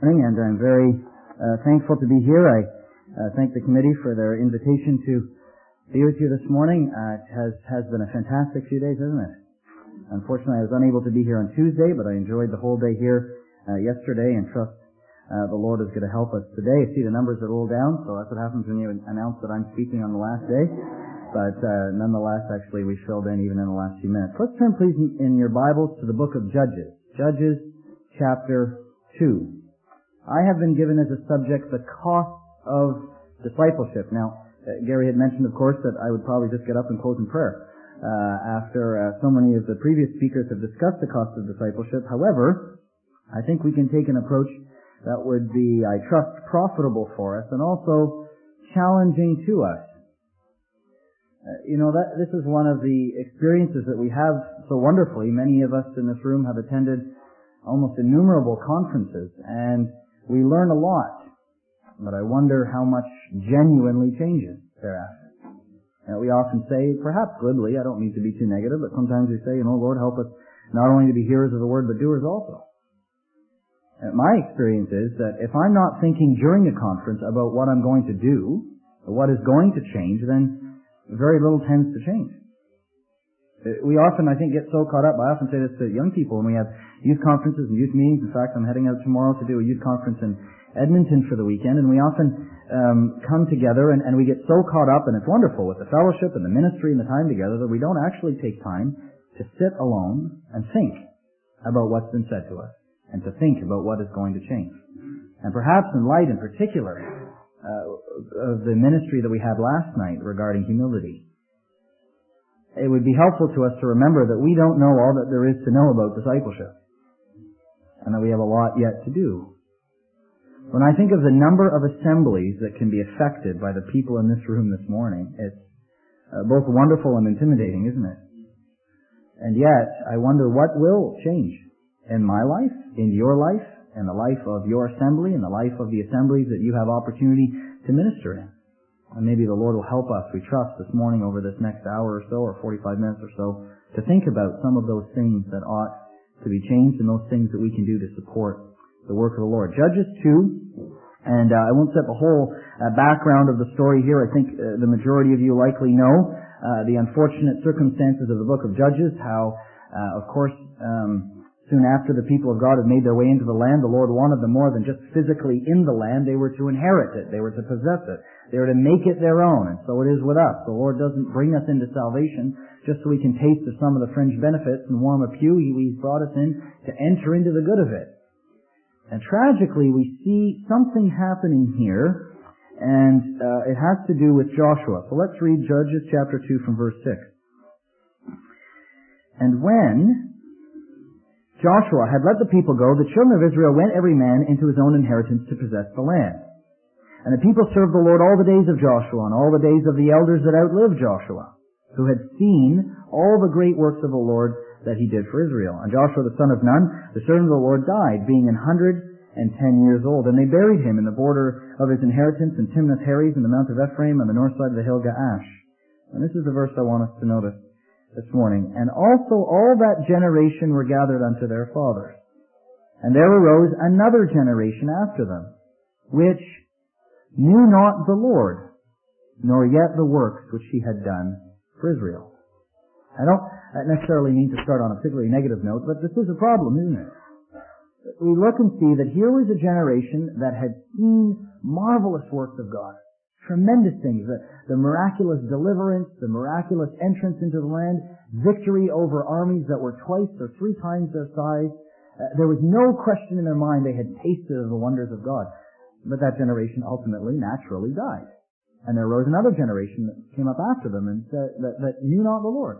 And I'm very thankful to be here. I thank the committee for their invitation to be with you this morning. It has been a fantastic few days, hasn't it? Unfortunately, I was unable to be here on Tuesday, but I enjoyed the whole day here yesterday and trust the Lord is going to help us today. I see the numbers are rolled down, so that's what happens when you announce that I'm speaking on the last day. But nonetheless, actually, we filled in even in the last few minutes. Let's turn, please, in your Bibles to the book of Judges. Judges chapter 2. I have been given as a subject the cost of discipleship. Now, Gary had mentioned, of course, that I would probably just get up and close in prayer after so many of the previous speakers have discussed the cost of discipleship. However, I think we can take an approach that would be, I trust, profitable for us and also challenging to us. This is one of the experiences that we have so wonderfully. Many of us in this room have attended almost innumerable conferences, and we learn a lot. But I wonder how much genuinely changes thereafter. We often say, perhaps glibly, I don't mean to be too negative, but sometimes we say, Lord, help us not only to be hearers of the word, but doers also. My experience is that if I'm not thinking during a conference about what I'm going to do, or what is going to change, then very little tends to change. We often, I think, get so caught up. I often say this to young people when we have youth conferences and youth meetings. In fact, I'm heading out tomorrow to do a youth conference in Edmonton for the weekend, and we often come together and we get so caught up, and it's wonderful with the fellowship and the ministry and the time together, that we don't actually take time to sit alone and think about what's been said to us and to think about what is going to change. And perhaps in light in particular of the ministry that we had last night regarding humility, it would be helpful to us to remember that we don't know all that there is to know about discipleship, and that we have a lot yet to do. When I think of the number of assemblies that can be affected by the people in this room this morning, it's both wonderful and intimidating, isn't it? And yet, I wonder what will change in my life, in your life, in the life of your assembly, in the life of the assemblies that you have opportunity to minister in. And maybe the Lord will help us, we trust, this morning over this next hour or so, or 45 minutes or so, to think about some of those things that ought to be changed and those things that we can do to support the work of the Lord. Judges 2, and I won't set the whole background of the story here. I think the majority of you likely know the unfortunate circumstances of the book of Judges, how, of course, soon after the people of God had made their way into the land, the Lord wanted them more than just physically in the land. They were to inherit it. They were to possess it. They were to make it their own. And so it is with us. The Lord doesn't bring us into salvation just so we can taste of some of the fringe benefits and warm a pew. He's brought us in to enter into the good of it. And tragically, we see something happening here, and it has to do with Joshua. So let's read Judges chapter 2 from verse 6. And when Joshua had let the people go, the children of Israel went every man into his own inheritance to possess the land. And the people served the Lord all the days of Joshua and all the days of the elders that outlived Joshua, who had seen all the great works of the Lord that he did for Israel. And Joshua the son of Nun, the servant of the Lord, died, being 110 years old. And they buried him in the border of his inheritance in Timnath-Heres in the Mount of Ephraim on the north side of the hill Gaash. And this is the verse I want us to notice this morning. And also all that generation were gathered unto their fathers. And there arose another generation after them, which knew not the Lord, nor yet the works which he had done for Israel. I don't necessarily mean to start on a particularly negative note, but this is a problem, isn't it? We look and see that here was a generation that had seen marvelous works of God. Tremendous things, the miraculous deliverance, the miraculous entrance into the land, victory over armies that were twice or three times their size. There was no question in their mind they had tasted of the wonders of God. But that generation ultimately, naturally died. And there arose another generation that came up after them and said that knew not the Lord.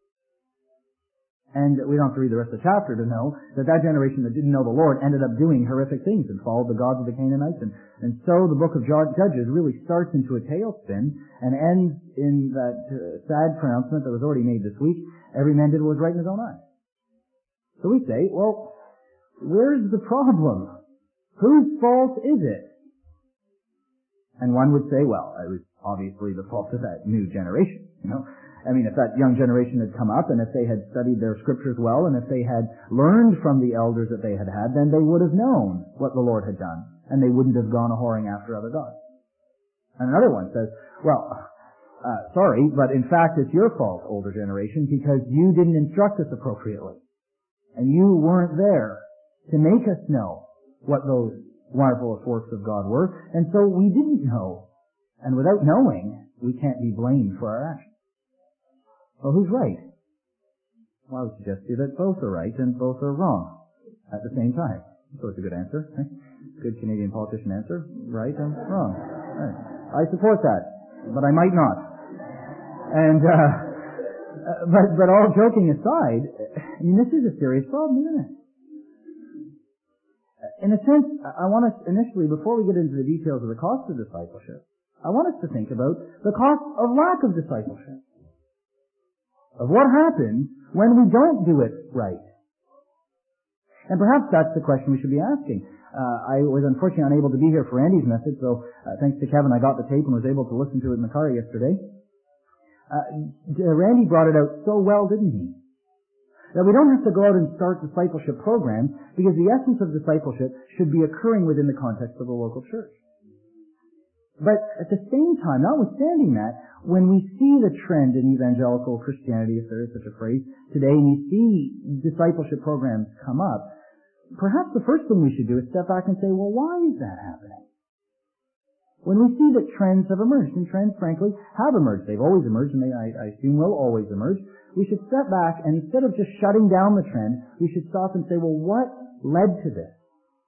And we don't have to read the rest of the chapter to know that that generation that didn't know the Lord ended up doing horrific things and followed the gods of the Canaanites. And so the book of Judges really starts into a tailspin and ends in that sad pronouncement that was already made this week: every man did what was right in his own eyes. So we say, well, where's the problem? Whose fault is it? And one would say, well, it was obviously the fault of that new generation, if that young generation had come up and if they had studied their scriptures well and if they had learned from the elders that they had had, then they would have known what the Lord had done and they wouldn't have gone a-whoring after other gods. And another one says, sorry, but in fact it's your fault, older generation, because you didn't instruct us appropriately. And you weren't there to make us know what those marvelous works of God were, and so we didn't know. And without knowing, we can't be blamed for our actions. Well, who's right? Well, I would suggest to you that both are right and both are wrong at the same time. So it's a good answer. Right? Good Canadian politician answer. Right and wrong. Right. I support that, but I might not. And, but all joking aside, this is a serious problem, isn't it? In a sense, I want us initially, before we get into the details of the cost of discipleship, I want us to think about the cost of lack of discipleship. Of what happens when we don't do it right. And perhaps that's the question we should be asking. I was unfortunately unable to be here for Andy's message, so thanks to Kevin I got the tape and was able to listen to it in the car yesterday. Randy brought it out so well, didn't he? That we don't have to go out and start discipleship programs because the essence of discipleship should be occurring within the context of the local church. But at the same time, notwithstanding that, when we see the trend in evangelical Christianity, if there is such a phrase, today, and you see discipleship programs come up, perhaps the first thing we should do is step back and say, well, why is that happening? When we see that trends have emerged, and trends, frankly, have emerged. They've always emerged, and I assume will always emerge. We should step back, and instead of just shutting down the trend, we should stop and say, well, what led to this?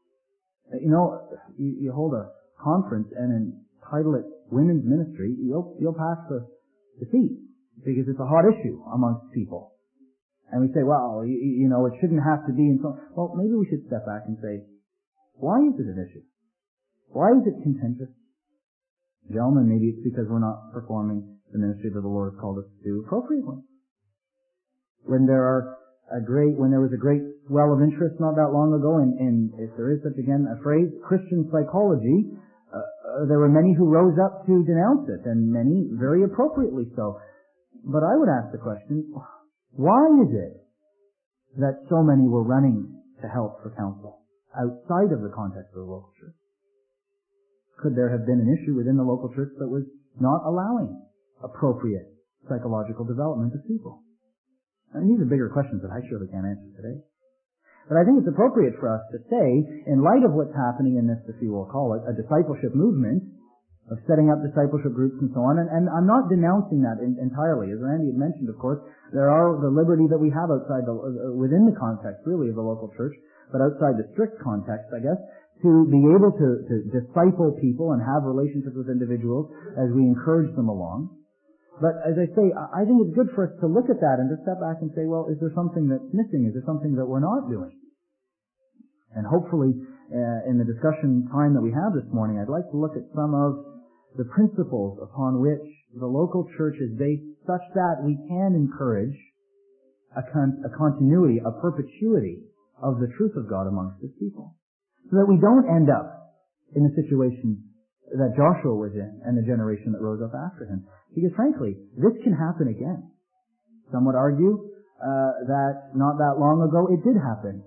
You hold a conference and title it Women's Ministry, you'll pass the seat because it's a hot issue amongst people. And we say, well, it shouldn't have to be. And so, well, maybe we should step back and say, why is it an issue? Why is it contentious? Gentlemen, maybe it's because we're not performing the ministry that the Lord has called us to do appropriately. When there was a great swell of interest not that long ago, and if there is such again a phrase, Christian psychology, there were many who rose up to denounce it, and many very appropriately so. But I would ask the question, why is it that so many were running to help for counsel outside of the context of the local church? Could there have been an issue within the local church that was not allowing appropriate psychological development of people? And these are bigger questions that I surely can't answer today. But I think it's appropriate for us to say, in light of what's happening in this, if you will call it, a discipleship movement, of setting up discipleship groups and so on, and I'm not denouncing that entirely. As Randy had mentioned, of course, there are the liberty that we have outside within the context, really, of the local church, but outside the strict context, I guess, to be able to disciple people and have relationships with individuals as we encourage them along. But as I say, I think it's good for us to look at that and to step back and say, well, is there something that's missing? Is there something that we're not doing? And hopefully, in the discussion time that we have this morning, I'd like to look at some of the principles upon which the local church is based such that we can encourage a continuity, a perpetuity of the truth of God amongst His people. So that we don't end up in the situation that Joshua was in and the generation that rose up after him. Because frankly, this can happen again. Some would argue that not that long ago it did happen.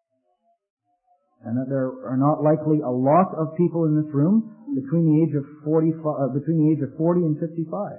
And that there are not likely a lot of people in this room between the age of 40 and 55.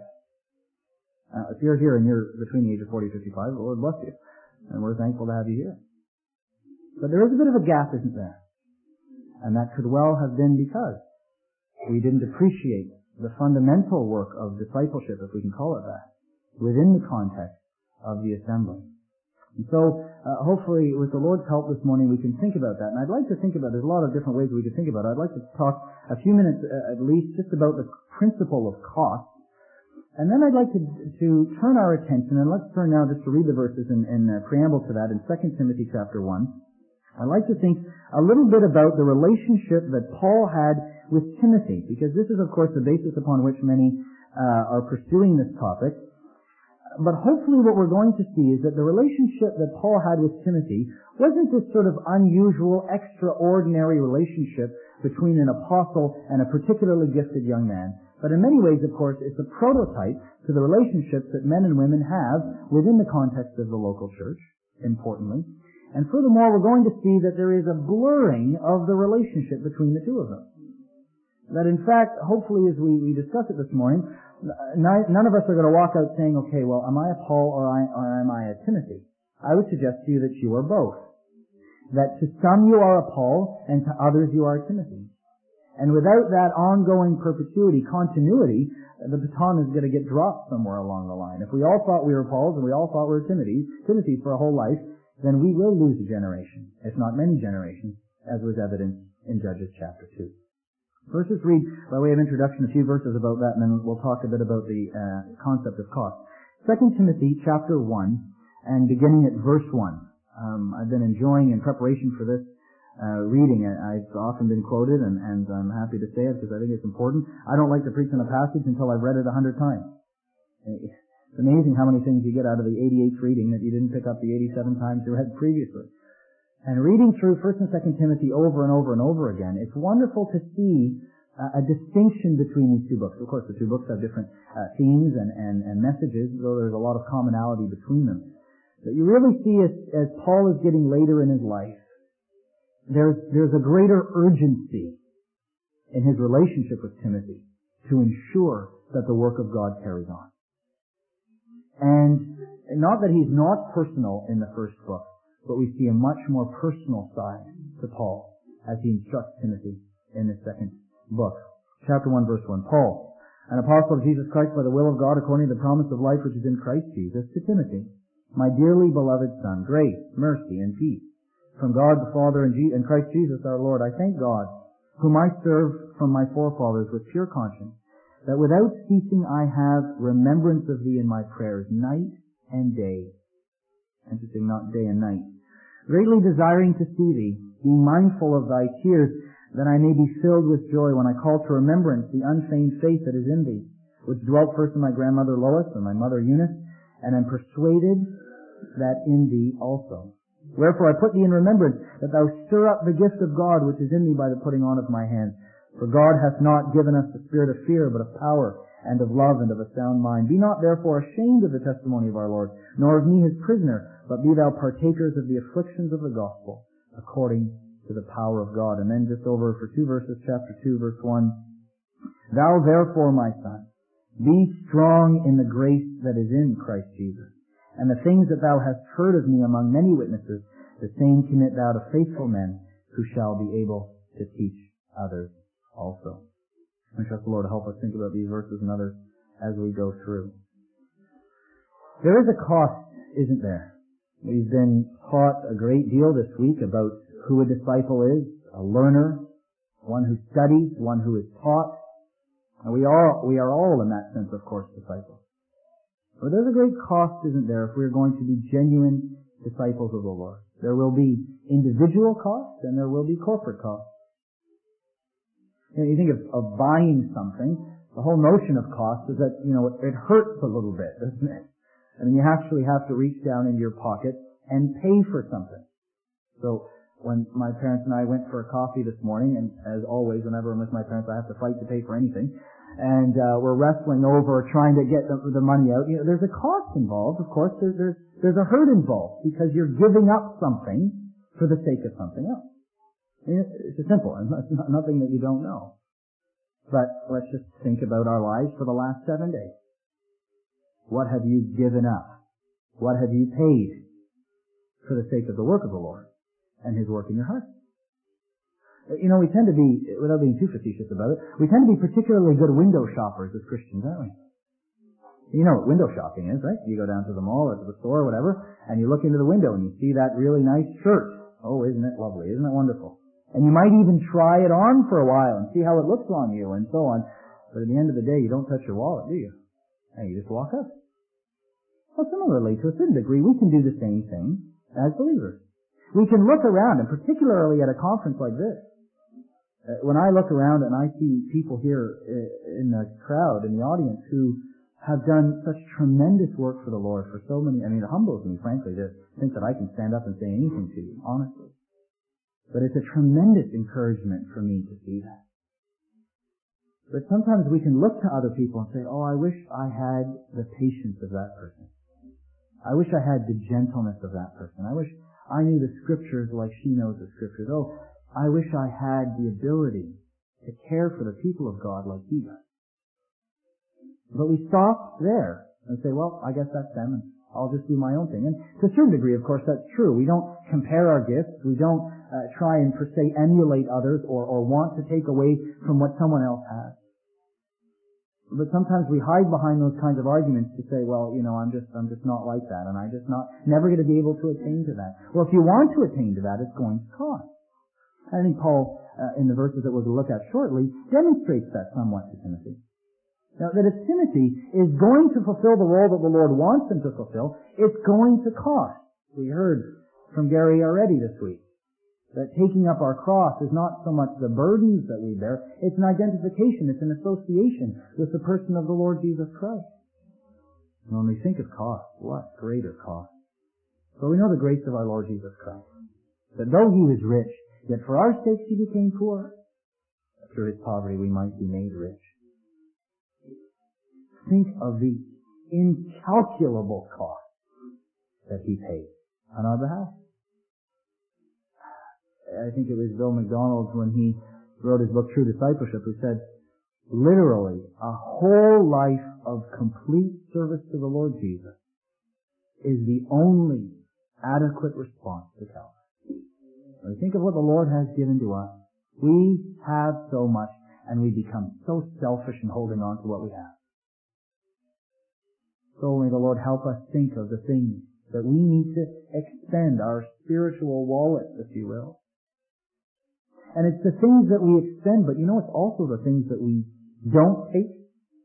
If you're here and you're between the age of 40 and 55, the Lord bless you. And we're thankful to have you here. But there is a bit of a gap, isn't there? And that could well have been because we didn't appreciate the fundamental work of discipleship, if we can call it that, within the context of the assembly. And so, hopefully, with the Lord's help this morning, we can think about that. And I'd like to think about, there's a lot of different ways we could think about it. I'd like to talk a few minutes, at least, just about the principle of cost. And then I'd like to turn our attention, and let's turn now just to read the verses in preamble to that in 2 Timothy chapter 1. I'd like to think a little bit about the relationship that Paul had with Timothy, because this is, of course, the basis upon which many are pursuing this topic. But hopefully what we're going to see is that the relationship that Paul had with Timothy wasn't this sort of unusual, extraordinary relationship between an apostle and a particularly gifted young man. But in many ways, of course, it's a prototype to the relationships that men and women have within the context of the local church, importantly. And furthermore, we're going to see that there is a blurring of the relationship between the two of them. That in fact, hopefully as we discuss it this morning, none of us are going to walk out saying, okay, well, am I a Paul or am I a Timothy? I would suggest to you that you are both. That to some you are a Paul, and to others you are a Timothy. And without that ongoing perpetuity, continuity, the baton is going to get dropped somewhere along the line. If we all thought we were Pauls and we all thought we were Timothys for a whole life, then we will lose a generation, if not many generations, as was evident in Judges chapter 2. Let's just read, by way of introduction, a few verses about that, and then we'll talk a bit about the concept of cost. 2 Timothy chapter 1, and beginning at verse 1. I've been enjoying, in preparation for this reading, I've often been quoted, and I'm happy to say it because I think it's important. I don't like to preach on a passage until I've read it 100 times. It's amazing how many things you get out of the 88th reading that you didn't pick up the 87 times you read previously. And reading through 1 and 2 Timothy over and over and over again, it's wonderful to see a distinction between these two books. Of course, the two books have different themes and messages, though there's a lot of commonality between them. But you really see as Paul is getting later in his life, there's a greater urgency in his relationship with Timothy to ensure that the work of God carries on. And not that he's not personal in the first book, but we see a much more personal side to Paul as he instructs Timothy in the second book. Chapter 1, verse 1. Paul, an apostle of Jesus Christ by the will of God according to the promise of life which is in Christ Jesus, to Timothy, my dearly beloved son, grace, mercy, and peace from God the Father and Christ Jesus our Lord. I thank God, whom I serve from my forefathers with pure conscience, that without ceasing I have remembrance of thee in my prayers night and day. Interesting, not day and night. Greatly desiring to see thee, being mindful of thy tears, that I may be filled with joy when I call to remembrance the unfeigned faith that is in thee, which dwelt first in my grandmother Lois and my mother Eunice, and am persuaded that in thee also. Wherefore I put thee in remembrance, that thou stir up the gift of God which is in thee by the putting on of my hands. For God hath not given us the spirit of fear, but of power, and of love, and of a sound mind. Be not therefore ashamed of the testimony of our Lord, nor of me his prisoner, but be thou partakers of the afflictions of the gospel, according to the power of God. And then just over for 2 verses, chapter 2, verse 1. Thou therefore, my son, be strong in the grace that is in Christ Jesus. And the things that thou hast heard of me among many witnesses, the same commit thou to faithful men, who shall be able to teach others also. I trust the Lord to help us think about these verses and others as we go through. There is a cost, isn't there? We've been taught a great deal this week about who a disciple is, a learner, one who studies, one who is taught. And we are all, in that sense, of course, disciples. But there's a great cost, isn't there, if we're going to be genuine disciples of the Lord. There will be individual costs and there will be corporate costs. You think of buying something, the whole notion of cost is that, it hurts a little bit, doesn't it? I mean, you actually have to reach down into your pocket and pay for something. So, when my parents and I went for a coffee this morning, and as always, whenever I'm with my parents, I have to fight to pay for anything, and we're wrestling over trying to get the money out. There's a cost involved, of course. There's a hurt involved, because you're giving up something for the sake of something else. It's simple, and it's nothing that you don't know. But let's just think about our lives for the last 7 days. What have you given up? What have you paid for the sake of the work of the Lord and His work in your heart? We tend to be, without being too facetious about it, we tend to be particularly good window shoppers as Christians, aren't we? You know what window shopping is, right? You go down to the mall or to the store or whatever, and you look into the window and you see that really nice shirt. Oh, isn't it lovely? Isn't it wonderful? And you might even try it on for a while and see how it looks on you and so on. But at the end of the day, you don't touch your wallet, do you? And you just walk up. Well, similarly, to a certain degree, we can do the same thing as believers. We can look around, and particularly at a conference like this. When I look around and I see people here in the crowd, in the audience, who have done such tremendous work for the Lord for so many, it humbles me, frankly, to think that I can stand up and say anything to you, honestly. But it's a tremendous encouragement for me to see that. But sometimes we can look to other people and say, oh, I wish I had the patience of that person. I wish I had the gentleness of that person. I wish I knew the Scriptures like she knows the Scriptures. Oh, I wish I had the ability to care for the people of God like he does. But we stop there and say, well, I guess that's them, and I'll just do my own thing. And to a certain degree, of course, that's true. We don't compare our gifts. We don't try and, per se, emulate others or want to take away from what someone else has. But sometimes we hide behind those kinds of arguments to say, well, I'm just not like that, and never going to be able to attain to that. Well, if you want to attain to that, it's going to cost. I think Paul, in the verses that we're going to look at shortly, demonstrates that somewhat to Timothy. Now, that if Timothy is going to fulfill the role that the Lord wants him to fulfill, it's going to cost. We heard from Gary already this week that taking up our cross is not so much the burdens that we bear, it's an identification, it's an association with the person of the Lord Jesus Christ. And when we think of cost, what greater cost? For we know the grace of our Lord Jesus Christ, that though he was rich, yet for our sakes he became poor, that through his poverty we might be made rich. Think of the incalculable cost that he paid on our behalf. I think it was Bill McDonald when he wrote his book True Discipleship who said, literally, a whole life of complete service to the Lord Jesus is the only adequate response to Calvary. When we think of what the Lord has given to us, we have so much and we become so selfish in holding on to what we have. So may the Lord help us think of the things that we need to expend, our spiritual wallet, if you will. And it's the things that we expend, but it's also the things that we don't take.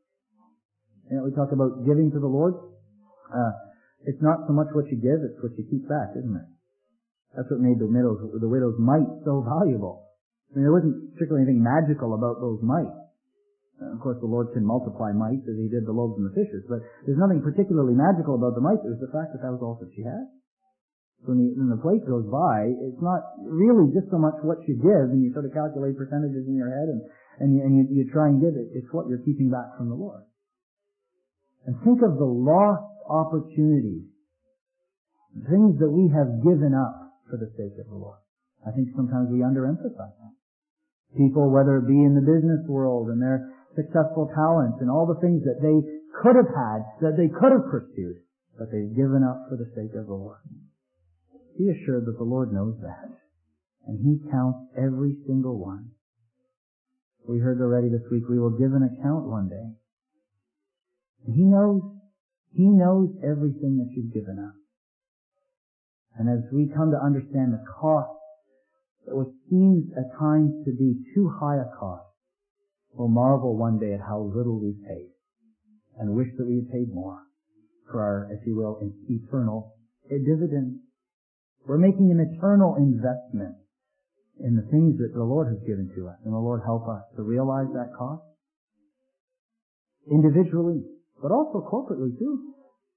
We talk about giving to the Lord. It's not so much what you give, it's what you keep back, isn't it? That's what made the widow's mite so valuable. There wasn't particularly anything magical about those mites. Of course, the Lord can multiply mites as he did the loaves and the fishes, but there's nothing particularly magical about the mites. It was the fact that was all that she had. When the plate goes by, it's not really just so much what you give, and you sort of calculate percentages in your head, and you try and give it. It's what you're keeping back from the Lord. And think of the lost opportunities, things that we have given up for the sake of the Lord. I think sometimes we underemphasize that. People, whether it be in the business world and their successful talents and all the things that they could have had, that they could have pursued, but they've given up for the sake of the Lord. Be assured that the Lord knows that, and he counts every single one. We heard already this week, we will give an account one day. And he knows everything that you've given up. And as we come to understand the cost, that what seems at times to be too high a cost, we'll marvel one day at how little we've paid and wish that we had paid more for our, if you will, eternal dividend. We're making an eternal investment in the things that the Lord has given to us, and the Lord help us to realize that cost individually, but also corporately too.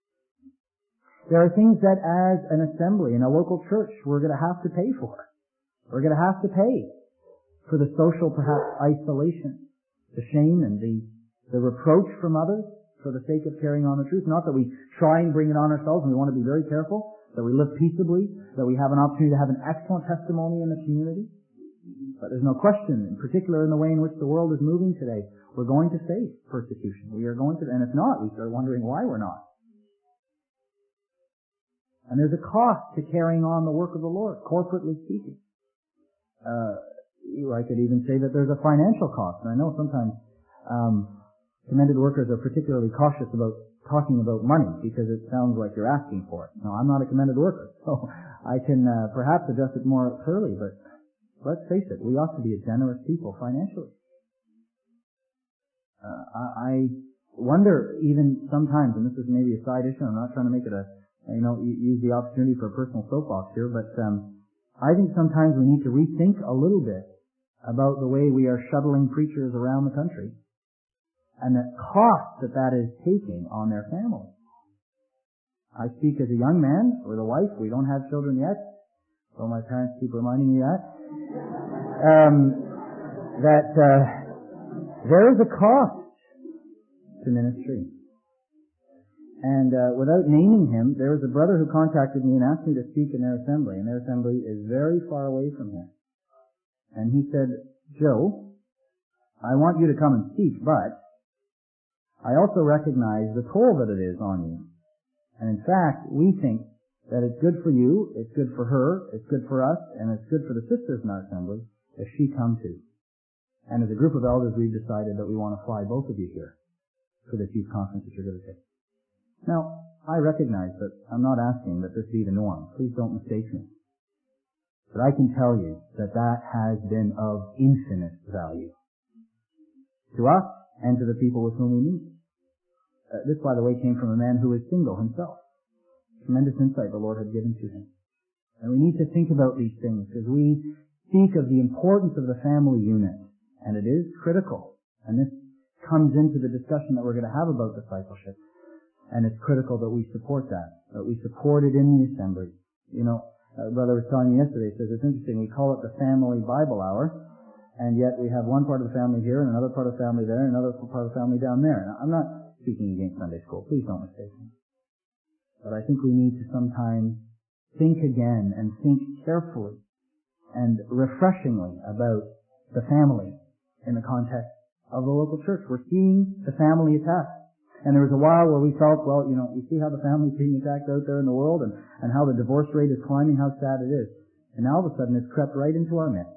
There are things that as an assembly in a local church we're going to have to pay for. We're going to have to pay for the social, perhaps, isolation, the shame and the reproach from others for the sake of carrying on the truth. Not that we try and bring it on ourselves, and we want to be very careful, that we live peaceably, that we have an opportunity to have an excellent testimony in the community. But there's no question, in particular in the way in which the world is moving today, we're going to face persecution. We are going to, and if not, we start wondering why we're not. And there's a cost to carrying on the work of the Lord, corporately speaking. I could even say that there's a financial cost. And I know sometimes commended workers are particularly cautious about talking about money because it sounds like you're asking for it. No, I'm not a commended worker, so I can perhaps address it more clearly, but let's face it, we ought to be a generous people financially. I wonder even sometimes, and this is maybe a side issue, I'm not trying to make it use the opportunity for a personal soapbox here, but I think sometimes we need to rethink a little bit about the way we are shuttling preachers around the country and the cost that is taking on their families. I speak as a young man with a wife. We don't have children yet, so my parents keep reminding me that. There is a cost to ministry. And without naming him, there was a brother who contacted me and asked me to speak in their assembly, and their assembly is very far away from here. And he said, Joe, I want you to come and speak, but I also recognize the toll that it is on you. And in fact, we think that it's good for you, it's good for her, it's good for us, and it's good for the sisters in our assembly if she come too. And as a group of elders, we've decided that we want to fly both of you here for this youth conference that you're going to take. Now, I recognize that I'm not asking that this be the norm. Please don't mistake me. But I can tell you that that has been of infinite value to us and to the people with whom we meet. This, by the way, came from a man who was single himself. Tremendous insight the Lord had given to him. And we need to think about these things as we speak of the importance of the family unit. And it is critical. And this comes into the discussion that we're going to have about discipleship. And it's critical that we support that we support it in the assembly. You know, brother was telling me yesterday, he says, it's interesting, we call it the family Bible hour, and yet we have one part of the family here, and another part of the family there, and another part of the family down there. And I'm not speaking against Sunday school, please don't mistake me. But I think we need to sometimes think again and think carefully and refreshingly about the family in the context of the local church. We're seeing the family attacked. And there was a while where we felt, well, you know, we see how the family's being attacked out there in the world and how the divorce rate is climbing, how sad it is. And now all of a sudden it's crept right into our midst.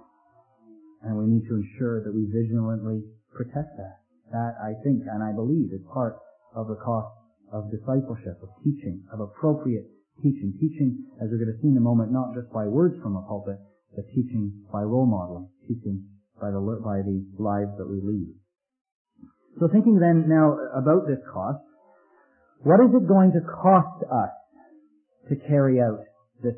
And we need to ensure that we vigilantly protect that. That, I think, and I believe, is part of the cost of discipleship, of teaching, of appropriate teaching. Teaching, as we're going to see in a moment, not just by words from a pulpit, but teaching by role modeling, teaching by the lives that we lead. So thinking then now about this cost, what is it going to cost us to carry out this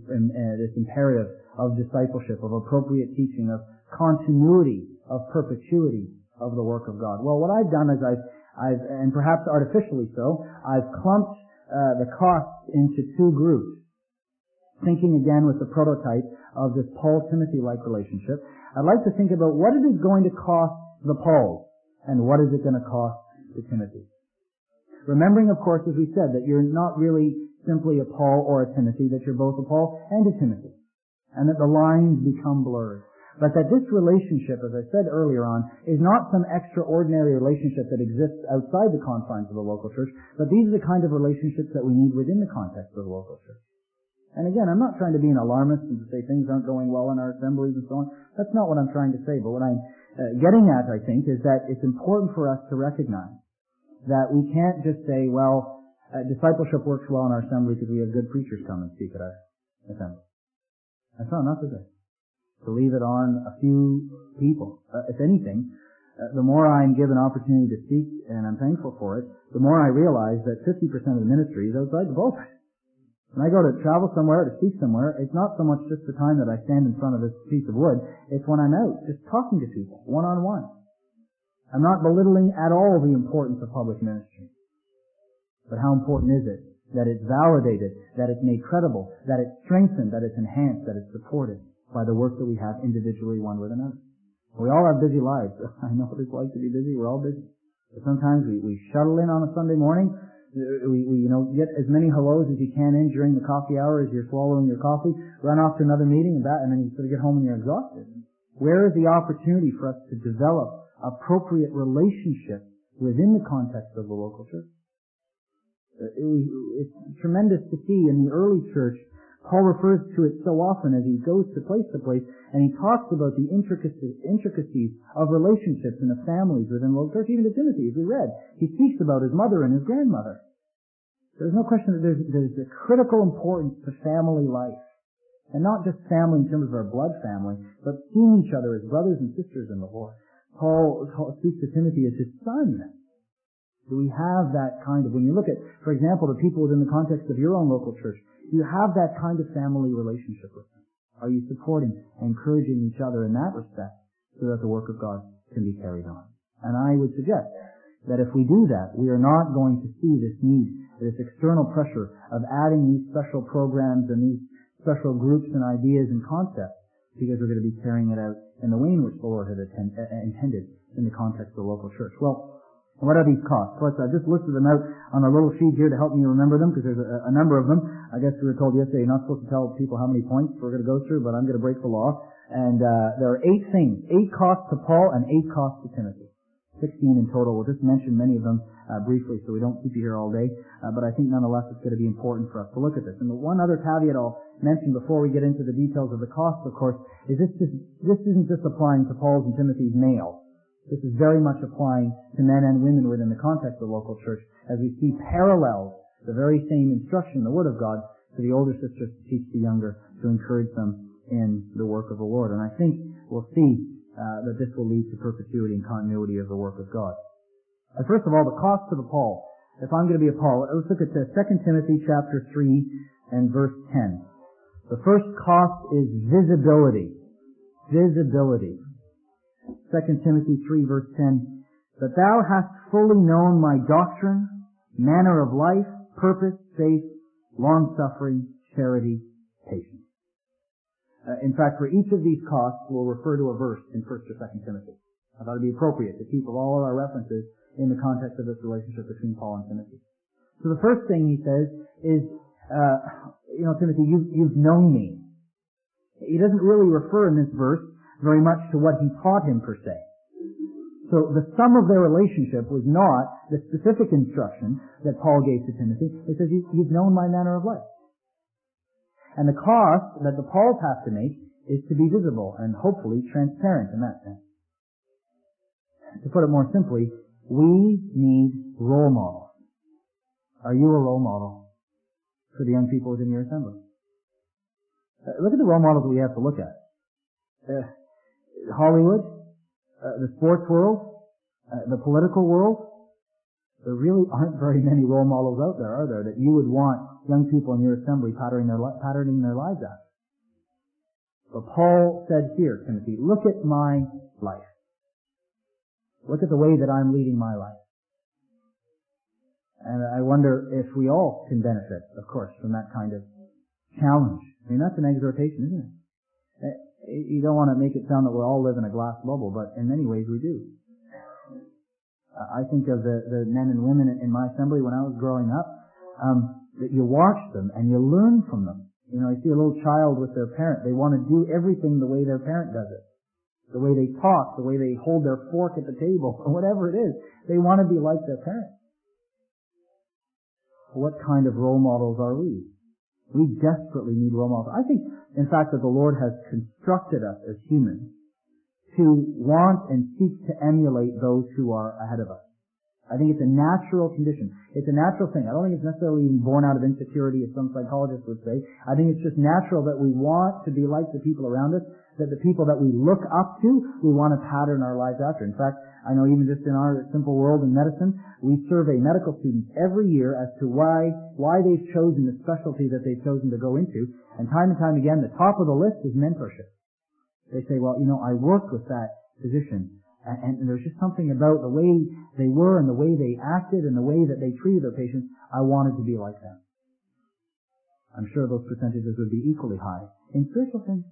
imperative of discipleship, of appropriate teaching, of continuity, of perpetuity of the work of God? Well, what I've done is I've and perhaps artificially so, I've clumped the costs into two groups. Thinking again with the prototype of this Paul-Timothy-like relationship, I'd like to think about what it is going to cost the Pauls. And what is it going to cost to Timothy? Remembering, of course, as we said, that you're not really simply a Paul or a Timothy, that you're both a Paul and a Timothy. And that the lines become blurred. But that this relationship, as I said earlier on, is not some extraordinary relationship that exists outside the confines of the local church, but these are the kind of relationships that we need within the context of the local church. And again, I'm not trying to be an alarmist and to say things aren't going well in our assemblies and so on. That's not what I'm trying to say. But what I'm getting at, I think, is that it's important for us to recognize that we can't just say, well, discipleship works well in our assembly because we have good preachers come and speak at our assembly. That's not enough, is it? To leave it on a few people. If anything, the more I'm given opportunity to speak, and I'm thankful for it, the more I realize that 50% of the ministry is outside the pulpit. When I go to travel somewhere, to speak somewhere, it's not so much just the time that I stand in front of this piece of wood, it's when I'm out, just talking to people, one-on-one. I'm not belittling at all the importance of public ministry. But how important is it that it's validated, that it's made credible, that it's strengthened, that it's enhanced, that it's supported by the work that we have individually one with another? We all have busy lives. I know what it's like to be busy. We're all busy. But sometimes we shuttle in on a Sunday morning. We get as many hellos as you can in during the coffee hour as you're swallowing your coffee, run off to another meeting and then you sort of get home and you're exhausted. Where is the opportunity for us to develop appropriate relationships within the context of the local church? It's tremendous to see in the early church. Paul refers to it so often as he goes to place, and he talks about the intricacies of relationships in the families within the local church. Even to Timothy, as we read, he speaks about his mother and his grandmother. There's no question that there's a critical importance to family life. And not just family in terms of our blood family, but seeing each other as brothers and sisters in the Lord. Paul speaks to Timothy as his son. Do we have that kind of, when you look at, for example, the people within the context of your own local church, do you have that kind of family relationship with them? Are you supporting and encouraging each other in that respect so that the work of God can be carried on? And I would suggest that if we do that, we are not going to see this need, this external pressure of adding these special programs and these special groups and ideas and concepts, because we're going to be carrying it out in the way in which the Lord had intended in the context of the local church. Well, what are these costs? Well, I've just listed them out on a little sheet here to help me remember them, because there's a number of them. I guess we were told yesterday you're not supposed to tell people how many points we're going to go through, but I'm going to break the law. And there are 8 things, 8 costs to Paul and 8 costs to Timothy. 16 in total. We'll just mention many of them briefly so we don't keep you here all day. But I think nonetheless it's going to be important for us to look at this. And the one other caveat I'll mention before we get into the details of the costs, of course, is this isn't just applying to Paul's and Timothy's male. This is very much applying to men and women within the context of the local church, as we see parallels, the very same instruction, the Word of God, to the older sisters to teach the younger, to encourage them in the work of the Lord. And I think we'll see that this will lead to perpetuity and continuity of the work of God. First of all, the cost to the Paul. If I'm going to be a Paul, let's look at 2 Timothy chapter 3 and verse 10. The first cost is visibility. Visibility. 2 Timothy 3 verse 10, that thou hast fully known my doctrine, manner of life, purpose, faith, long-suffering, charity, patience. In fact, for each of these costs, we'll refer to a verse in 1 or 2 Timothy. I thought it would be appropriate to keep all of our references in the context of this relationship between Paul and Timothy. So the first thing he says is, Timothy, you've known me. He doesn't really refer in this verse very much to what he taught him per se. So the sum of their relationship was not the specific instruction that Paul gave to Timothy. He says, you've known my manner of life. And the cost that the Pauls have to make is to be visible and hopefully transparent in that sense. To put it more simply, we need role models. Are you a role model for the young people within your assembly? Look at the role models we have to look at. Hollywood, the sports world, the political world. There really aren't very many role models out there, are there, that you would want young people in your assembly patterning their lives after? But Paul said here, Timothy, look at my life. Look at the way that I'm leading my life. And I wonder if we all can benefit, of course, from that kind of challenge. I mean, that's an exhortation, isn't it? You don't want to make it sound that we all live in a glass bubble, but in many ways we do. I think of the men and women in my assembly when I was growing up, that you watch them and you learn from them. You know, you see a little child with their parent. They want to do everything the way their parent does it. The way they talk, the way they hold their fork at the table, or whatever it is. They want to be like their parents. What kind of role models are we? We desperately need role models. I think, in fact, that the Lord has constructed us as humans to want and seek to emulate those who are ahead of us. I think it's a natural condition. It's a natural thing. I don't think it's necessarily even born out of insecurity, as some psychologists would say. I think it's just natural that we want to be like the people around us, that the people that we look up to, we want to pattern our lives after. In fact, I know even just in our simple world in medicine, we survey medical students every year as to why they've chosen the specialty that they've chosen to go into. And time again, the top of the list is mentorship. They say, well, I worked with that physician, and there's just something about the way they were and the way they acted and the way that they treated their patients. I wanted to be like them. I'm sure those percentages would be equally high in spiritual things.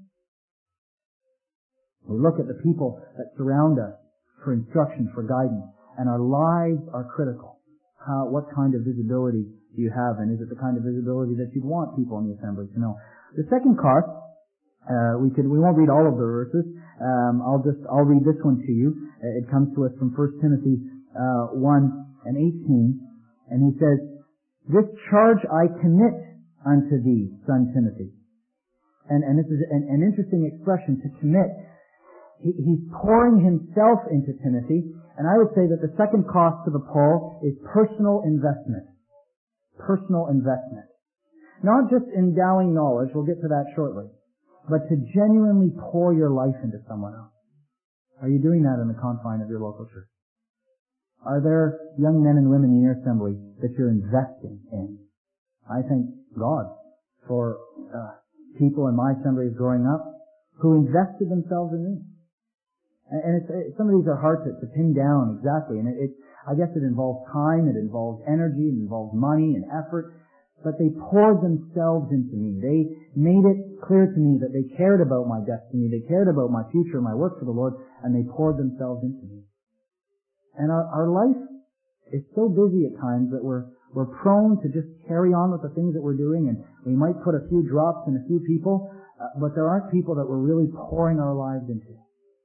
We look at the people that surround us for instruction, for guidance, and our lives are critical. What kind of visibility do you have, and is it the kind of visibility that you'd want people in the assembly to know? The second cost, we won't read all of the verses. I'll read this one to you. It comes to us from 1 Timothy 1:18, and he says, "This charge I commit unto thee, son Timothy." And this is an interesting expression, to commit. He's pouring himself into Timothy, and I would say that the second cost to the Paul is personal investment. Personal investment. Not just endowing knowledge, we'll get to that shortly, but to genuinely pour your life into someone else. Are you doing that in the confine of your local church? Are there young men and women in your assembly that you're investing in? I thank God for people in my assemblies growing up who invested themselves in me. And some of these are hard to pin down exactly, and I guess it involves time, it involves energy, it involves money and effort. but they poured themselves into me. They made it clear to me that they cared about my destiny, they cared about my future, my work for the Lord, and they poured themselves into me. And our life is so busy at times that we're prone to just carry on with the things that we're doing, and we might put a few drops in a few people, but there aren't people that we're really pouring our lives into.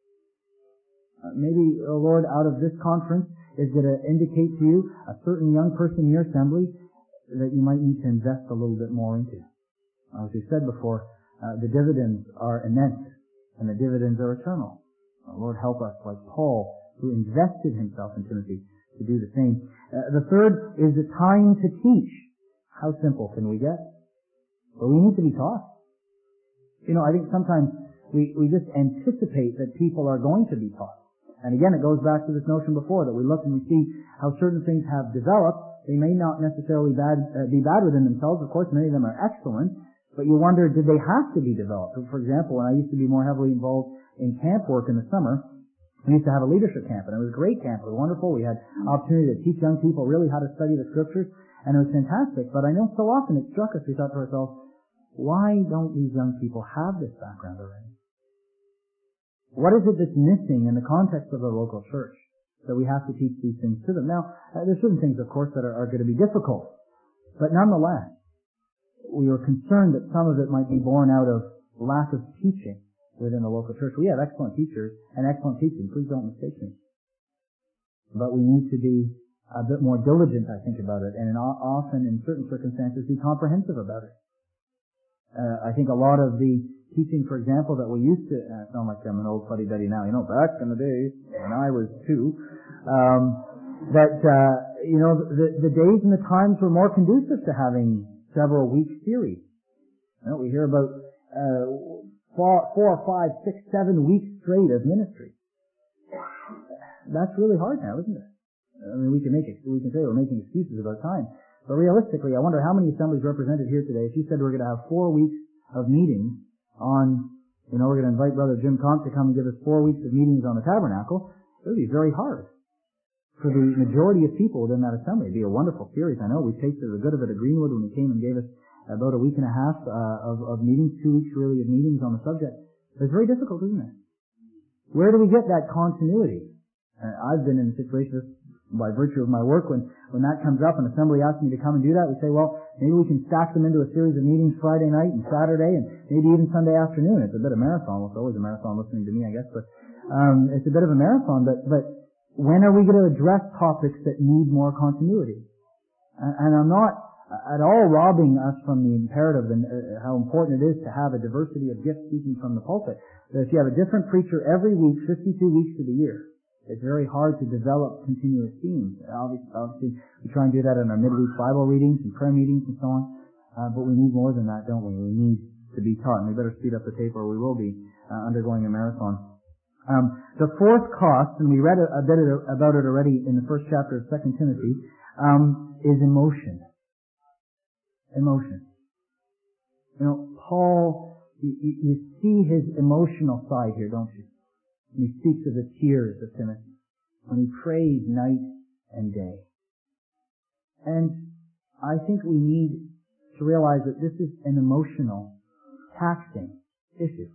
Maybe the Lord, out of this conference, is going to indicate to you a certain young person in your assembly that you might need to invest a little bit more into. As we said before, the dividends are immense, and the dividends are eternal. Lord, help us, like Paul, who invested himself in Timothy, to do the same. The third is the time to teach. How simple can we get? Well, we need to be taught. I think sometimes we just anticipate that people are going to be taught. And again, it goes back to this notion before, that we look and we see how certain things have developed. They may not necessarily be bad within themselves. Of course, many of them are excellent. But you wonder, did they have to be developed? For example, when I used to be more heavily involved in camp work in the summer, we used to have a leadership camp, and it was a great camp. It was wonderful. We had opportunity to teach young people really how to study the Scriptures, and it was fantastic. But I know so often it struck us, we thought to ourselves, why don't these young people have this background already? What is it that's missing in the context of the local church that we have to teach these things to them? Now, there's certain things, of course, that are going to be difficult. But nonetheless, we were concerned that some of it might be born out of lack of teaching within the local church. We have excellent teachers and excellent teaching. Please don't mistake me. But we need to be a bit more diligent, I think, about it, and often, in certain circumstances, be comprehensive about it. I think a lot of the teaching, for example, that we used to, sound like I'm an old fuddy-duddy now, back in the day when I was 2, the days and the times were more conducive to having several week series. We hear about 4 or 5, 6, 7 weeks straight of ministry. That's really hard now, isn't it? We can say we're making excuses about time. But realistically, I wonder how many assemblies represented here today. If you said we're going to have 4 weeks of meetings on, we're going to invite Brother Jim Conk to come and give us 4 weeks of meetings on the tabernacle, it would be very hard for the majority of people within that assembly. It would be a wonderful series. I know we tasted the good of it at Greenwood when he came and gave us about a week and a half of meetings, 2 weeks really of meetings on the subject. It's very difficult, isn't it? Where do we get that continuity? I've been in situations by virtue of my work when that comes up and assembly asks me to come and do that, we say, well, maybe we can stack them into a series of meetings Friday night and Saturday and maybe even Sunday afternoon. It's a bit of a marathon. Well, it's always a marathon listening to me, I guess, but it's a bit of a marathon. But when are we going to address topics that need more continuity? And I'm not at all robbing us from the imperative and how important it is to have a diversity of gifts speaking from the pulpit. That if you have a different preacher every week, 52 weeks of the year, it's very hard to develop continuous themes. Obviously, we try and do that in our midweek Bible readings and prayer meetings and so on. But we need more than that, don't we? We need to be taught, and we better speed up the tape or we will be undergoing a marathon. The fourth cost, and we read a bit about it already in the first chapter of 2 Timothy, is emotion. Emotion. Paul, you see his emotional side here, don't you? And he speaks of the tears of Timothy when he prays night and day. And I think we need to realize that this is an emotional, taxing issue.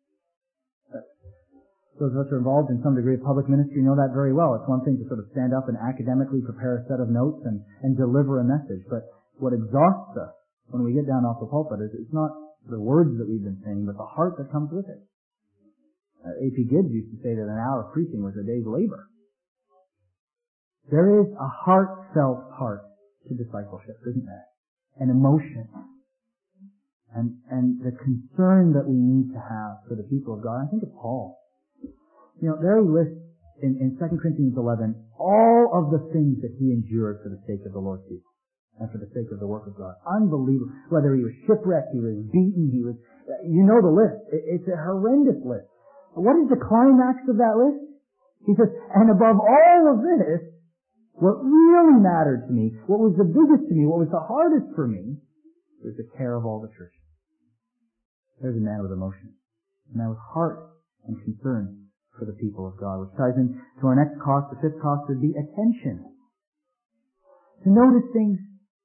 Those of us who are involved in some degree of public ministry know that very well. It's one thing to sort of stand up and academically prepare a set of notes and deliver a message. But what exhausts us when we get down off the pulpit is it's not the words that we've been saying, but the heart that comes with it. A.P. Gibbs used to say that an hour of preaching was a day's labor. There is a heartfelt part to discipleship, isn't there? An emotion. And the concern that we need to have for the people of God. I think of Paul. There he lists in 2 Corinthians 11 all of the things that he endured for the sake of the Lord's people and for the sake of the work of God. Unbelievable. Whether he was shipwrecked, he was beaten, the list. It's a horrendous list. What is the climax of that list? He says, and above all of this, what really mattered to me, what was the biggest to me, what was the hardest for me, was the care of all the churches. There's a man with emotion. A man with heart and concern for the people of God, which ties in to our next cost. The fifth cost would be attention. To notice things,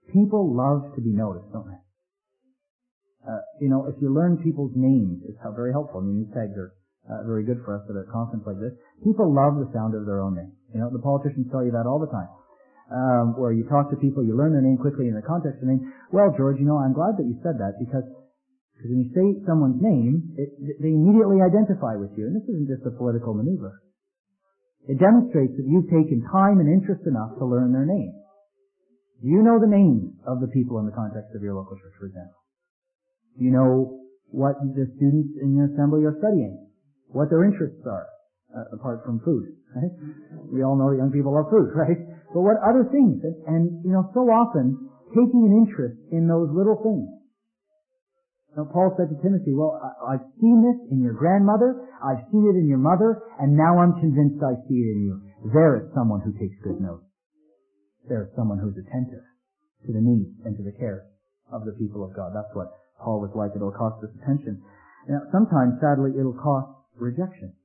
People love to be noticed, don't they? If you learn people's names, it's very helpful. I mean, these tags are very good for us at a conference like this. People love the sound of their own name. The politicians tell you that all the time. Where you talk to people, you learn their name quickly in the context of the name. Well, George, I'm glad that you said that because when you say someone's name, they immediately identify with you. And this isn't just a political maneuver. It demonstrates that you've taken time and interest enough to learn their name. You know the names of the people in the context of your local church, for example. You know what the students in your assembly are studying, what their interests are, apart from food, right? We all know that young people love food, right? But what other things? And so often, taking an interest in those little things. Paul said to Timothy, well, I've seen this in your grandmother, I've seen it in your mother, and now I'm convinced I see it in you. There is someone who takes good note. There is someone who's attentive to the needs and to the care of the people of God. That's what Paul was like. It'll cost us attention. Now, sometimes, sadly, it'll cost rejection.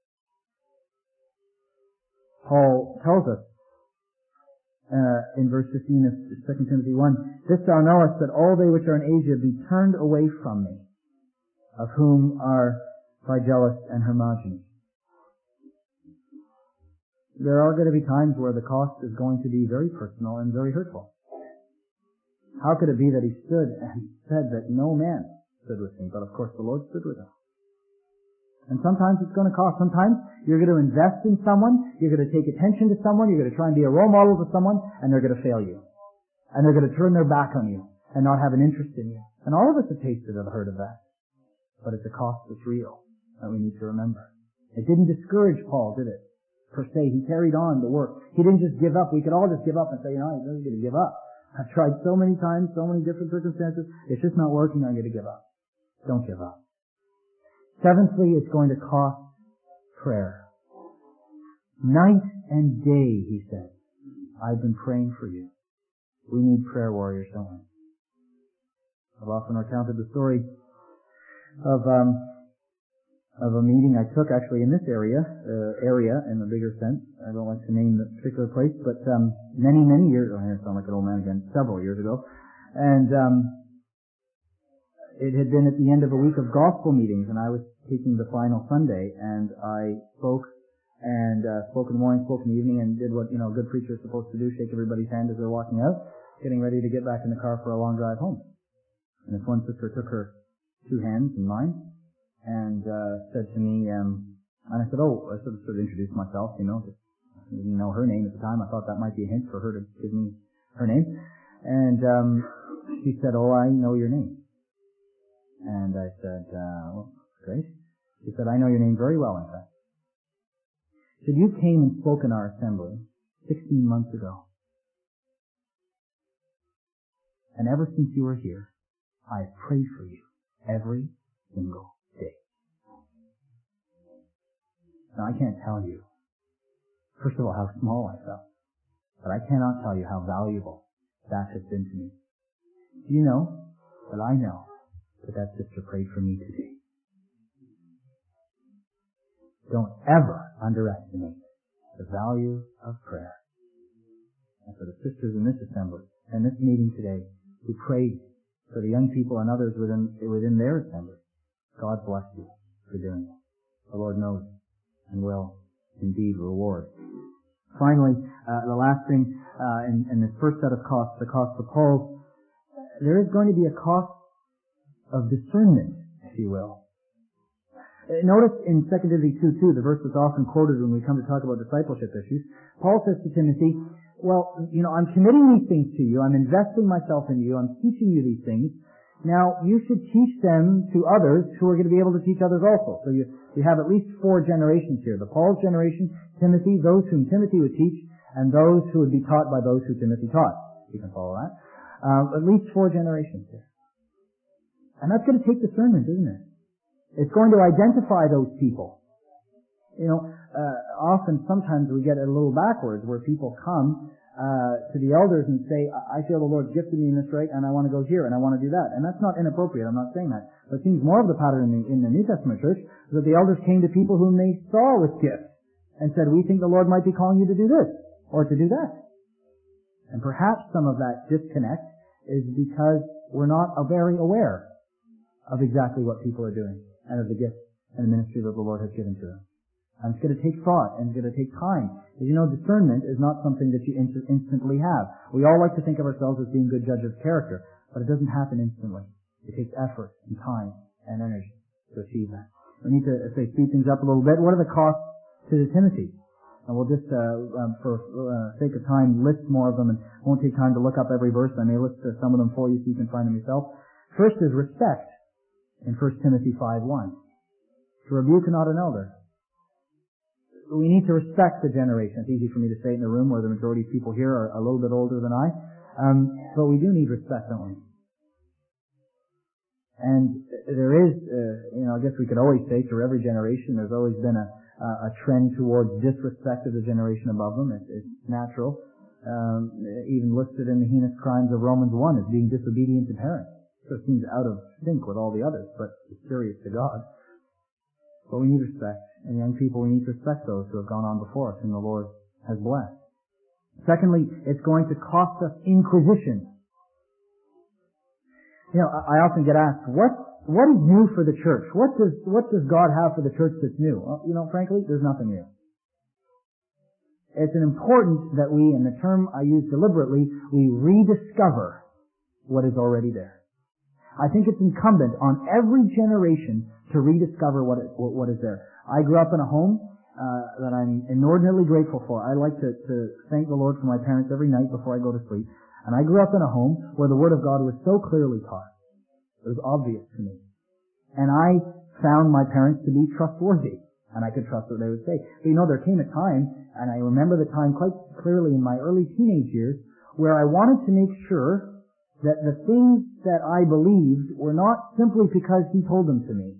Paul tells us in verse 15 of 2 Timothy 1, "This thou knowest, that all they which are in Asia be turned away from me, of whom are Phygelus and Hermogenes." There are going to be times where the cost is going to be very personal and very hurtful. How could it be that he stood and said that no man stood with me, but of course the Lord stood with him? And sometimes it's going to cost. Sometimes you're going to invest in someone, you're going to take attention to someone, you're going to try and be a role model to someone, and they're going to fail you. And they're going to turn their back on you and not have an interest in you. And all of us have tasted or heard of that. But it's a cost that's real that we need to remember. It didn't discourage Paul, did it? Per se, he carried on the work. He didn't just give up. We could all just give up and say, I'm going to give up. I've tried so many times, so many different circumstances. It's just not working. I'm going to give up. Don't give up. Seventhly, it's going to cost prayer. Night and day, he said, I've been praying for you. We need prayer warriors, don't we? I've often recounted the story of a meeting I took actually in this area in the bigger sense. I don't like to name the particular place, but many years, I sound like an old man again, several years ago. And it had been at the end of a week of gospel meetings, and I was taking the final Sunday, and I spoke in the morning, spoke in the evening, and did what, a good preacher is supposed to do, shake everybody's hand as they're walking out, getting ready to get back in the car for a long drive home. And this one sister took her two hands in mine, and said to me, and I said, I sort of introduced myself, just I didn't know her name at the time. I thought that might be a hint for her to give me her name. And she said, I know your name. And I said, well, great. She said, I know your name very well, in fact. She said, you came and spoke in our assembly 16 months ago. And ever since you were here, I have prayed for you every single day. Now, I can't tell you, first of all, how small I felt. But I cannot tell you how valuable that has been to me. Do you know that I know that sister prayed for me today? Don't ever underestimate the value of prayer. And for the sisters in this assembly and this meeting today who prayed for the young people and others within their assembly, God bless you for doing it. The Lord knows and will indeed reward. Finally, the last thing in this first set of costs, the cost of Paul, there is going to be a cost of discernment, if you will. Notice in 2 Timothy 2:2, the verse that's often quoted when we come to talk about discipleship issues, Paul says to Timothy, I'm committing these things to you, I'm investing myself in you, I'm teaching you these things. Now, you should teach them to others who are going to be able to teach others also. So you have at least 4 generations here. The Paul's generation, Timothy, those whom Timothy would teach, and those who would be taught by those who Timothy taught. You can follow that. At least 4 generations here. And that's going to take discernment, isn't it? It's going to identify those people. Often, sometimes we get a little backwards where people come to the elders and say, I feel the Lord gifted me in this right, and I want to go here, and I want to do that. And that's not inappropriate, I'm not saying that. But it seems more of the pattern in the New Testament church is that the elders came to people whom they saw with gifts and said, we think the Lord might be calling you to do this, or to do that. And perhaps some of that disconnect is because we're not very aware of exactly what people are doing and of the gifts and the ministry that the Lord has given to them. And it's going to take thought and it's going to take time. As you know, discernment is not something that you instantly have. We all like to think of ourselves as being good judges of character, but it doesn't happen instantly. It takes effort and time and energy to achieve that. We need to speed things up a little bit. What are the costs to Timothy? And we'll just, for sake of time, list more of them, and won't take time to look up every verse. I may list some of them for you so you can find them yourself. First is respect in 1 Timothy 5:1. To rebuke not an elder. We need to respect the generation. It's easy for me to say it in a room where the majority of people here are a little bit older than I. But we do need respect, don't we? And there is, I guess we could always say through every generation there's always been a trend towards disrespect of the generation above them. It's natural. Even listed in the heinous crimes of Romans 1 as being disobedient to parents. So it seems out of sync with all the others, but it's serious to God. But we need respect. And young people, we need to respect those who have gone on before us, whom the Lord has blessed. Secondly, it's going to cost us inquisition. I often get asked, what is new for the church? What does God have for the church that's new? Well, frankly, there's nothing new. It's important that we, and the term I use deliberately, we rediscover what is already there. I think it's incumbent on every generation to rediscover what is there. I grew up in a home that I'm inordinately grateful for. I like to thank the Lord for my parents every night before I go to sleep. And I grew up in a home where the Word of God was so clearly taught. It was obvious to me. And I found my parents to be trustworthy. And I could trust what they would say. But there came a time, and I remember the time quite clearly in my early teenage years, where I wanted to make sure that the things that I believed were not simply because he told them to me,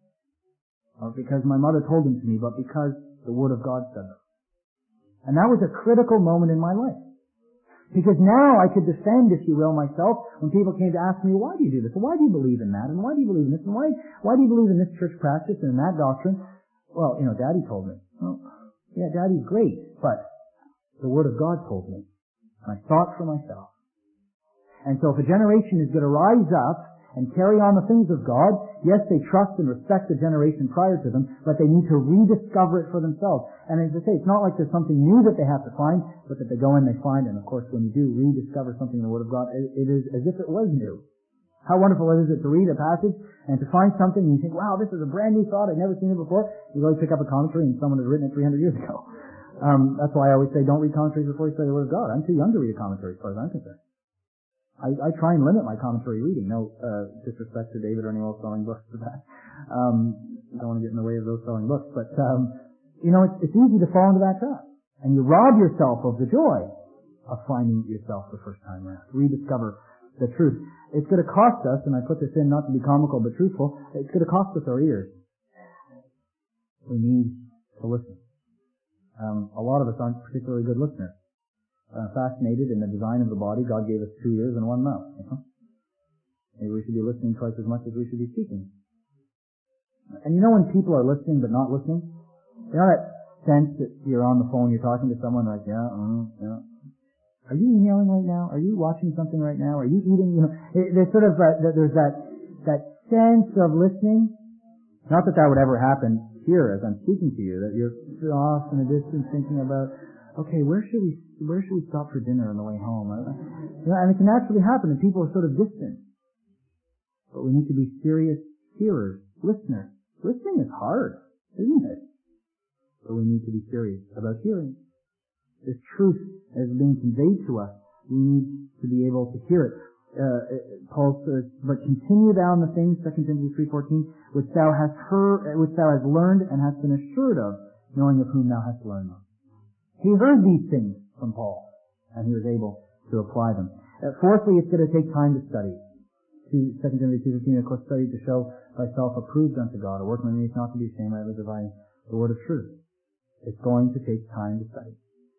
or because my mother told them to me, but because the Word of God said them. And that was a critical moment in my life. Because now I could defend, if you will, myself when people came to ask me, why do you do this? Why do you believe in that? And why do you believe in this? And why do you believe in this church practice and in that doctrine? Well, Daddy told me. Well, yeah, Daddy's great, but the Word of God told me. And I saw it for myself. And so if a generation is going to rise up and carry on the things of God, yes, they trust and respect the generation prior to them, but they need to rediscover it for themselves. And as I say, it's not like there's something new that they have to find, but that they go in, they find. And of course, when you do rediscover something in the Word of God, it is as if it was new. How wonderful is it to read a passage and to find something and you think, wow, this is a brand new thought, I've never seen it before. You go pick up a commentary and someone has written it 300 years ago. That's why I always say don't read commentaries before you study the Word of God. I'm too young to read a commentary as far as I'm concerned. I try and limit my commentary reading. No disrespect to David or anyone else selling books for that. Don't want to get in the way of those selling books. But, it's easy to fall into that trap. And you rob yourself of the joy of finding yourself the first time around. Rediscover the truth. It's going to cost us, and I put this in not to be comical but truthful, it's going to cost us our ears. We need to listen. A lot of us aren't particularly good listeners. Fascinated in the design of the body, God gave us 2 ears and 1 mouth. Maybe we should be listening twice as much as we should be speaking. And when people are listening but not listening, that sense that you're on the phone, you're talking to someone like, yeah. Are you emailing right now? Are you watching something right now? Are you eating? There's sort of there's that sense of listening. Not that would ever happen here as I'm speaking to you, that you're off in the distance thinking about, okay, where should we stop for dinner on the way home? And it can actually happen, and people are sort of distant. But we need to be serious hearers, listeners. Listening is hard, isn't it? But we need to be serious about hearing. This truth is being conveyed to us. We need to be able to hear it. Paul says, "But continue thou in the things," 2 Timothy 3:14, "which thou hast learned and hast been assured of, knowing of whom thou hast learned them." He heard these things from Paul, and he was able to apply them. Fourthly, it's going to take time to study. 2 Timothy 2:15, of course, study to show thyself approved unto God, a workman needs not to be ashamed, rightly dividing the word of truth. It's going to take time to study.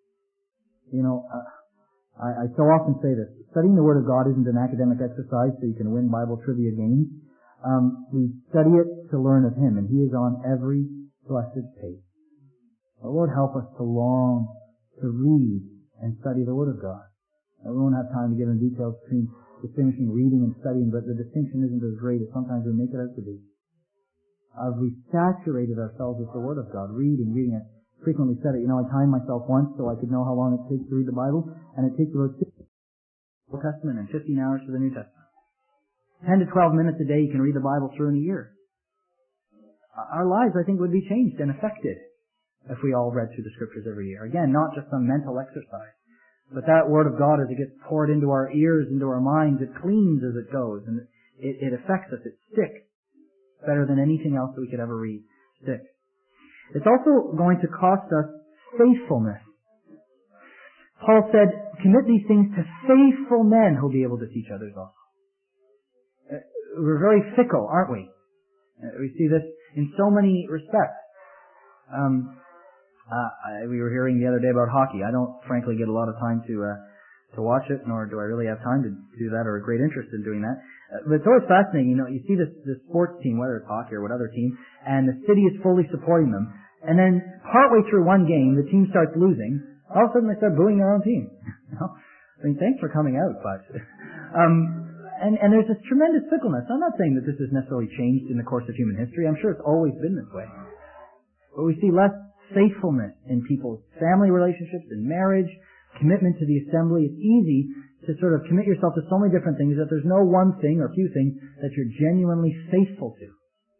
I so often say this. Studying the Word of God isn't an academic exercise so you can win Bible trivia games. We study it to learn of Him, and He is on every blessed page. The Lord help us to long to read and study the Word of God. We won't have time to get into details between distinguishing reading and studying, but the distinction isn't as great as sometimes we make it out to be. We saturated ourselves with the Word of God, reading. I frequently said it. I timed myself once so I could know how long it takes to read the Bible, and it takes about 50 Old Testament and 15 hours for the New Testament. 10 to 12 minutes a day you can read the Bible through in a year. Our lives, I think, would be changed and affected if we all read through the Scriptures every year. Again, not just some mental exercise, but that Word of God, as it gets poured into our ears, into our minds, it cleans as it goes, and it affects us. It sticks better than anything else that we could ever read. Sticks. It's also going to cost us faithfulness. Paul said, commit these things to faithful men who'll be able to teach others also. We're very fickle, aren't we? We see this in so many respects. We were hearing the other day about hockey. I don't, frankly, get a lot of time to watch it, nor do I really have time to do that or a great interest in doing that. But it's always fascinating. You see this sports team, whether it's hockey or what other team, and the city is fully supporting them. And then partway through one game, the team starts losing. All of a sudden, they start booing their own team. Thanks for coming out, but and there's this tremendous fickleness. I'm not saying that this has necessarily changed in the course of human history. I'm sure it's always been this way. But we see less faithfulness in people's family relationships, in marriage, commitment to the assembly. It's easy to sort of commit yourself to so many different things that there's no one thing or few things that you're genuinely faithful to.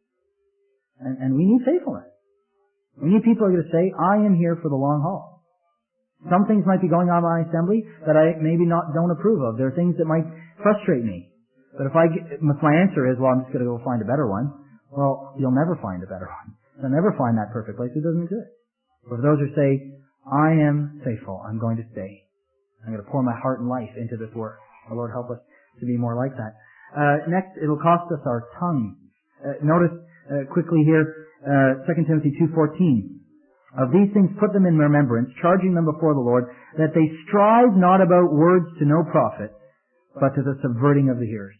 And we need faithfulness. We need people who are going to say, I am here for the long haul. Some things might be going on in my assembly that I maybe don't approve of. There are things that might frustrate me. But if my answer is, well, I'm just going to go find a better one, well, you'll never find a better one. You'll never find that perfect place. It doesn't exist. But for those who say, I am faithful, I'm going to stay. I'm going to pour my heart and life into this work. The Lord help us to be more like that. Next, it'll cost us our tongue. Notice quickly here, 2 Timothy 2:14. Of these things put them in remembrance, charging them before the Lord, that they strive not about words to no profit, but to the subverting of the hearers.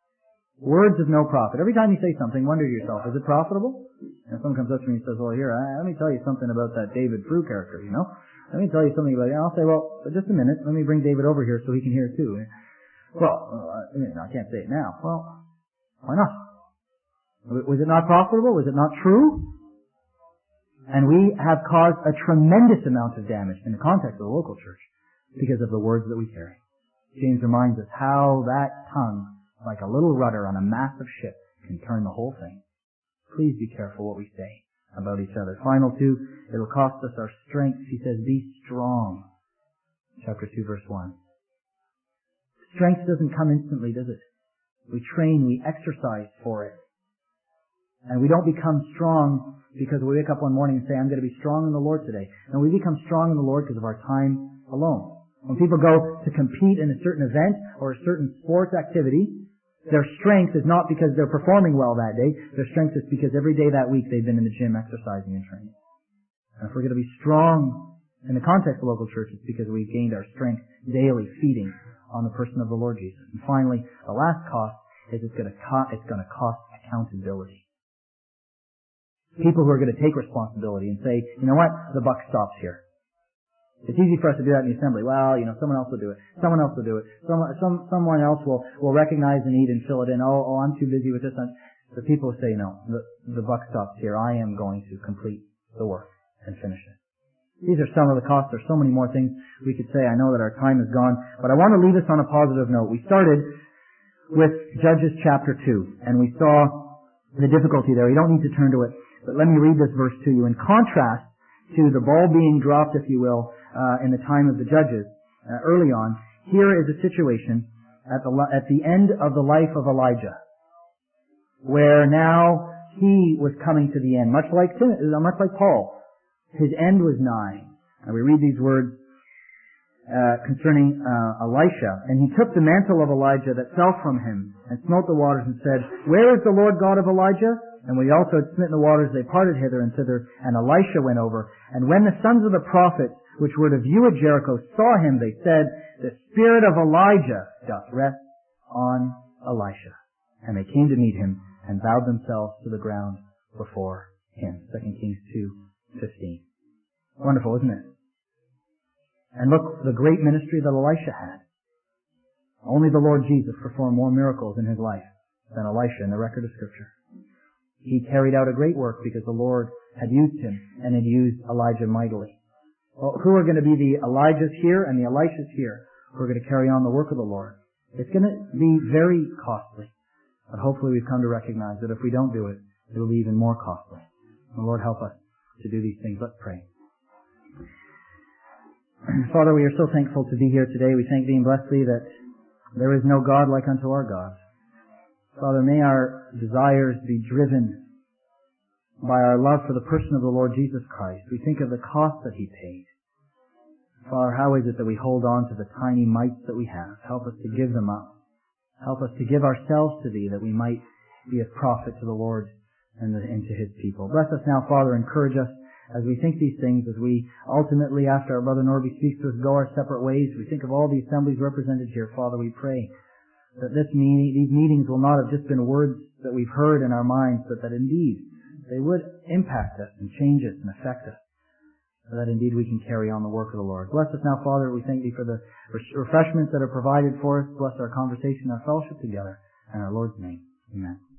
Words of no profit. Every time you say something, wonder to yourself, is it profitable? And someone comes up to me and says, well, here, let me tell you something about that David Frew character, Let me tell you something about it. I'll say, well, just a minute, let me bring David over here so he can hear it too. Well, I can't say it now. Well, why not? Was it not profitable? Was it not true? And we have caused a tremendous amount of damage in the context of the local church because of the words that we carry. James reminds us how that tongue, like a little rudder on a massive ship, can turn the whole thing. Please be careful what we say about each other. Final two, it'll cost us our strength. He says, be strong. Chapter 2, verse 1. Strength doesn't come instantly, does it? We train, we exercise for it. And we don't become strong because we wake up one morning and say, I'm going to be strong in the Lord today. And we become strong in the Lord because of our time alone. When people go to compete in a certain event or a certain sports activity, their strength is not because they're performing well that day. Their strength is because every day that week they've been in the gym exercising and training. And if we're going to be strong in the context of local church, it's because we've gained our strength daily feeding on the person of the Lord Jesus. And finally, the last cost is it's going to cost accountability. People who are going to take responsibility and say, you know what, the buck stops here. It's easy for us to do that in the assembly. Well, someone else will do it. Someone else will do it. Someone else will recognize the need and fill it in. Oh, I'm too busy with this. The people say, no, the buck stops here. I am going to complete the work and finish it. These are some of the costs. There's so many more things we could say. I know that our time is gone, but I want to leave us on a positive note. We started with Judges chapter 2, and we saw the difficulty there. You don't need to turn to it, but let me read this verse to you. In contrast to the ball being dropped, if you will, in the time of the judges, early on, here is a situation at the end of the life of Elijah, where now he was coming to the end, much like Paul. His end was nigh. And we read these words concerning Elisha. And he took the mantle of Elijah that fell from him and smote the waters and said, Where is the Lord God of Elijah? And when he also had smitten the waters, they parted hither and thither, and Elisha went over. And when the sons of the prophets, which were to view at Jericho, saw him, they said, The spirit of Elijah doth rest on Elisha. And they came to meet him, and bowed themselves to the ground before him. 2 Kings 2:15. Wonderful, isn't it? And look, the great ministry that Elisha had. Only the Lord Jesus performed more miracles in his life than Elisha in the record of Scripture. He carried out a great work because the Lord had used him and had used Elijah mightily. Well, who are going to be the Elijahs here and the Elishas here who are going to carry on the work of the Lord? It's going to be very costly. But hopefully we've come to recognize that if we don't do it, it will be even more costly. The Lord help us to do these things. Let's pray. Father, we are so thankful to be here today. We thank Thee and bless Thee that there is no God like unto our God. Father, may our desires be driven by our love for the person of the Lord Jesus Christ. We think of the cost that He paid. Father, how is it that we hold on to the tiny mites that we have? Help us to give them up. Help us to give ourselves to Thee that we might be a profit to the Lord and to His people. Bless us now, Father. Encourage us as we think these things, as we ultimately, after our Brother Norby speaks to us, go our separate ways. We think of all the assemblies represented here. Father, we pray that these meetings will not have just been words that we've heard in our minds, but that indeed they would impact us and change us and affect us, so that indeed we can carry on the work of the Lord. Bless us now, Father. We thank Thee for the refreshments that are provided for us. Bless our conversation, our fellowship together. In our Lord's name, amen.